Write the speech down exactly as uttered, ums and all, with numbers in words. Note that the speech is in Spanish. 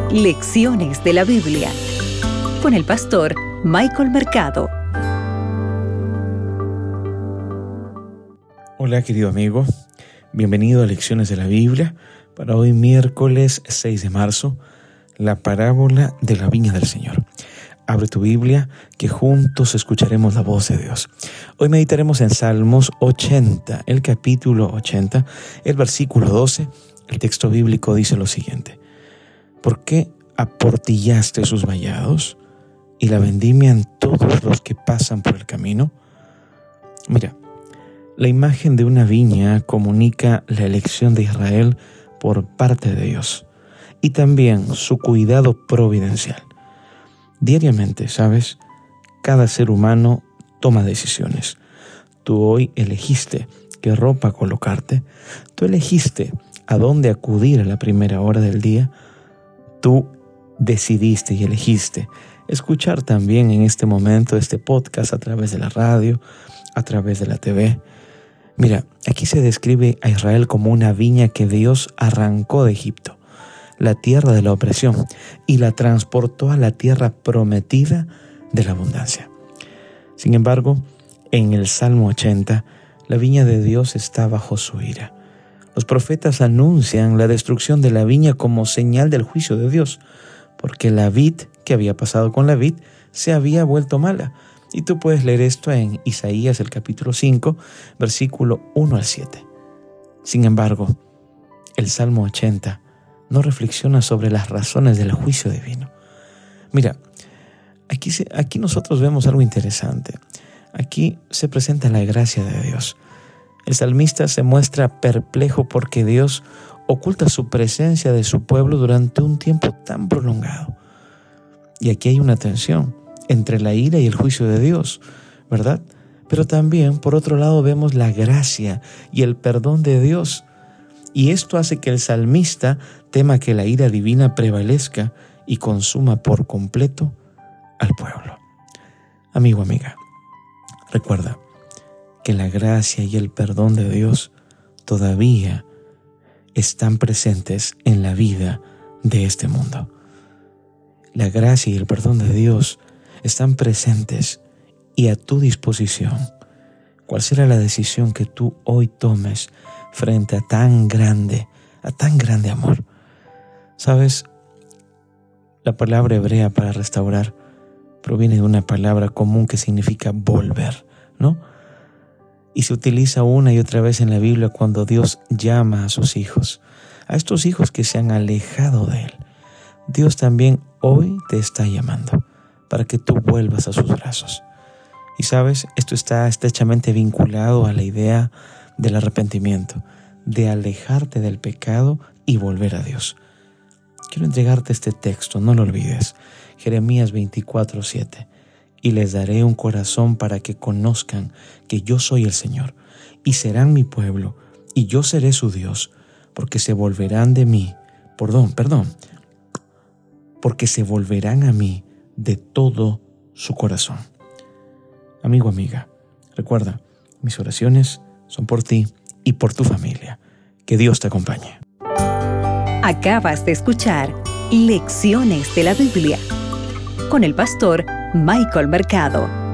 Lecciones de la Biblia con el pastor Michael Mercado. Hola querido amigo, bienvenido a Lecciones de la Biblia. Para hoy miércoles seis de marzo, la parábola de la viña del Señor. Abre tu Biblia, que juntos escucharemos la voz de Dios. Hoy meditaremos en Salmos ochenta, el capítulo ochenta, el versículo doce. El texto bíblico dice lo siguiente: ¿por qué aportillaste sus vallados y la vendimian todos los que pasan por el camino? Mira, la imagen de una viña comunica la elección de Israel por parte de Dios y también su cuidado providencial. Diariamente, ¿sabes? Cada ser humano toma decisiones. Tú hoy elegiste qué ropa colocarte. Tú elegiste a dónde acudir a la primera hora del día. Tú decidiste y elegiste escuchar también en este momento este podcast a través de la radio, a través de la T V. Mira, aquí se describe a Israel como una viña que Dios arrancó de Egipto, la tierra de la opresión, y la transportó a la tierra prometida de la abundancia. Sin embargo, en el Salmo ochenta, la viña de Dios está bajo su ira. Los profetas anuncian la destrucción de la viña como señal del juicio de Dios, porque la vid, que había pasado con la vid, se había vuelto mala. Y tú puedes leer esto en Isaías, el capítulo cinco, versículo uno al siete. Sin embargo, el Salmo ochenta no reflexiona sobre las razones del juicio divino. Mira, aquí, se, aquí nosotros vemos algo interesante. Aquí se presenta la gracia de Dios. El salmista se muestra perplejo porque Dios oculta su presencia de su pueblo durante un tiempo tan prolongado. Y aquí hay una tensión entre la ira y el juicio de Dios, ¿verdad? Pero también, por otro lado, vemos la gracia y el perdón de Dios. Y esto hace que el salmista tema que la ira divina prevalezca y consuma por completo al pueblo. Amigo, amiga, recuerda que la gracia y el perdón de Dios todavía están presentes en la vida de este mundo. La gracia y el perdón de Dios están presentes y a tu disposición. ¿Cuál será la decisión que tú hoy tomes frente a tan grande, a tan grande amor? ¿Sabes? La palabra hebrea para restaurar proviene de una palabra común que significa volver, ¿no? Y se utiliza una y otra vez en la Biblia cuando Dios llama a sus hijos, a estos hijos que se han alejado de Él. Dios también hoy te está llamando para que tú vuelvas a sus brazos. Y sabes, esto está estrechamente vinculado a la idea del arrepentimiento, de alejarte del pecado y volver a Dios. Quiero entregarte este texto, no lo olvides. Jeremías veinticuatro siete. Y les daré un corazón para que conozcan que yo soy el Señor, y serán mi pueblo, y yo seré su Dios, porque se volverán de mí, perdón, perdón, porque se volverán a mí de todo su corazón. Amigo, amiga, recuerda, mis oraciones son por ti y por tu familia. Que Dios te acompañe. Acabas de escuchar Lecciones de la Biblia con el pastor Michael Mercado.